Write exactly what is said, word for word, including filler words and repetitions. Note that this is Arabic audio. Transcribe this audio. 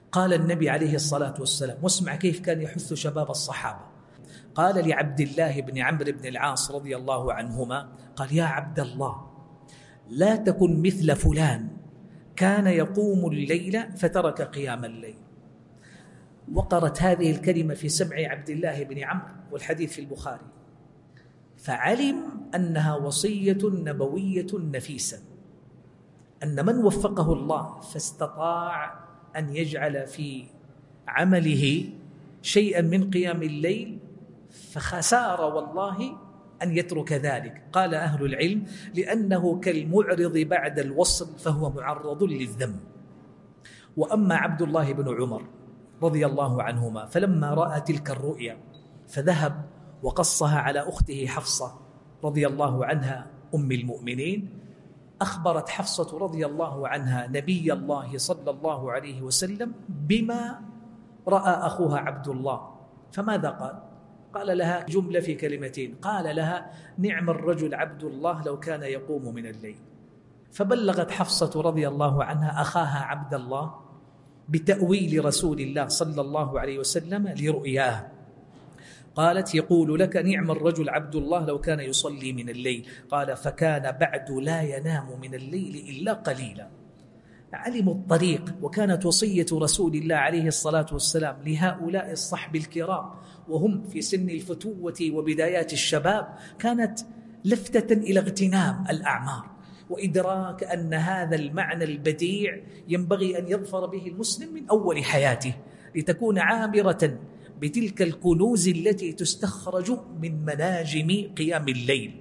قال النبي عليه الصلاة والسلام، واسمع كيف كان يحث شباب الصحابة. قال لعبد الله بن عمرو بن العاص رضي الله عنهما، قال: يا عبد الله، لا تكن مثل فلان كان يقوم الليل فترك قيام الليل. وقرت هذه الكلمة في سمع عبد الله بن عمرو، والحديث في البخاري، فعلم أنها وصية نبوية نفيسة، أن من وفقه الله فاستطاع أن يجعل في عمله شيئا من قيام الليل فخسار والله أن يترك ذلك. قال أهل العلم: لأنه كالمعرض بعد الوصل فهو معرض للذم. وأما عبد الله بن عمر رضي الله عنهما فلما رأى تلك الرؤيا فذهب وقصها على أخته حفصة رضي الله عنها أم المؤمنين. أخبرت حفصة رضي الله عنها نبي الله صلى الله عليه وسلم بما رأى أخوها عبد الله، فماذا قال؟ قال لها جملة في كلمتين، قال لها: نعم الرجل عبد الله لو كان يقوم من الليل. فبلغت حفصة رضي الله عنها أخاها عبد الله بتأويل رسول الله صلى الله عليه وسلم لرؤياه، قالت: يقول لك نعم الرجل عبد الله لو كان يصلي من الليل. قال: فكان بعد لا ينام من الليل إلا قليلا. علموا الطريق، وكانت وصية رسول الله عليه الصلاة والسلام لهؤلاء الصحب الكرام وهم في سن الفتوة وبدايات الشباب كانت لفتة إلى اغتنام الأعمار وإدراك أن هذا المعنى البديع ينبغي أن يظفر به المسلم من أول حياته لتكون عامرة بتلك الكنوز التي تستخرج من مناجم قيام الليل.